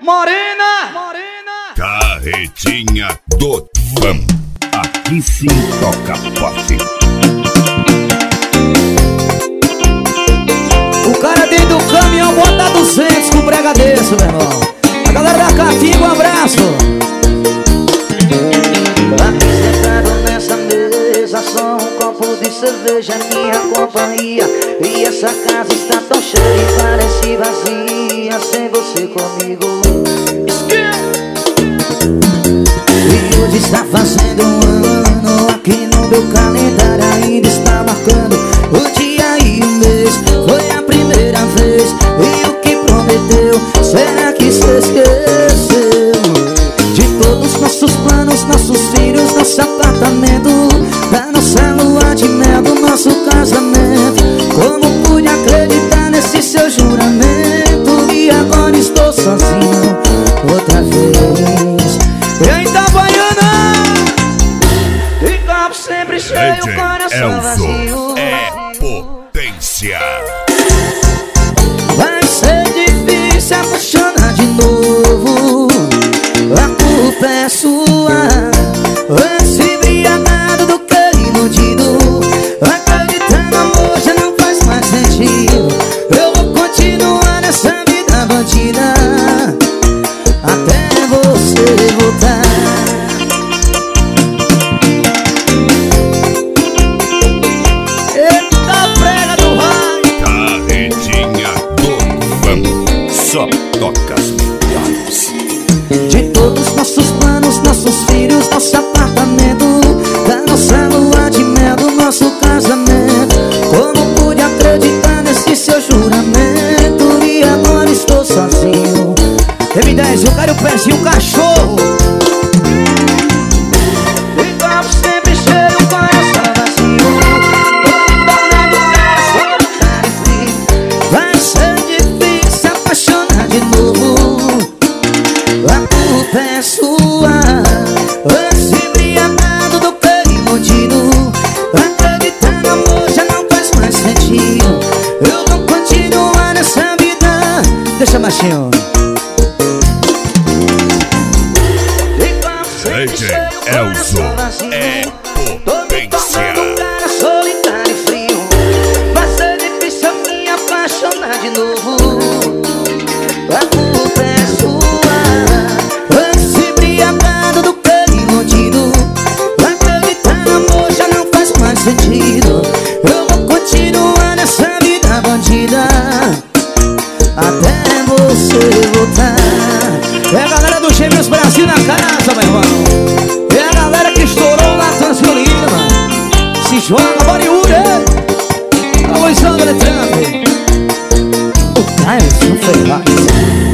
Morena! Carretinha do Fã. Aqui sim toca posse. O cara dentro do caminhão bota 200 com brega desse, meu irmão. A galera da Catinga, um abraço. Aqui sentado nessa mesa, só um copo de cerveja, minha companhia. E essa casa está tão cheia e parece vazia sem você comigo. E hoje está fazendo um ano, aqui no meu calendário ainda está marcando o dia e o mês. Foi a primeira vez, e o que prometeu, será que se esqueceu? De todos nossos planos, nossos filhos, nosso apartamento, da nossa lua de mel, do nosso casamento. Como pude acreditar nesse seu juramento? E agora estou sozinho outra vez. E aí, Itabaiana! E copo sempre cheio, coração vazio. É potência. Vai ser difícil apaixonar de novo. A culpa é sua. Antes embriagado do que iludido. Acreditar no amor já não faz mais sentido. Eu vou continuar nessa vida bandida até você voltar. Eita, prega do raio! Carretinha do Fã. Só toca as melhores. De todos nossos planos, nossos filhos, nosso apartamento, da nossa lua de mel, do nosso casamento. Como pude acreditar nesse seu juramento? E agora estou sozinho. M10, eu quero o pezinho, o cachorro. E copo sempre cheio, coração vazio. Tornando cara frio. Vai ser difícil apaixonar de novo. A culpa é sua. Antes embriagado do que iludido. Acreditar no amor já não faz mais sentido. Eu vou continuar nessa vida. Deixa machinho. DJ Elzo é potência. Cara solitário e frio. Vai ser difícil me apaixonar de novo. A culpa é sua. Antes embriagado do que iludido. Acreditar no amor já não faz mais sentido. Eu vou continuar nessa vida bandida até você voltar. É a galera do Gêmeos Brasil na casa, meu irmão. É a galera que estourou lá Transfilina, mano. Se joga, Bollywood, é? A Luizão Eletrante. O Caio não foi lá.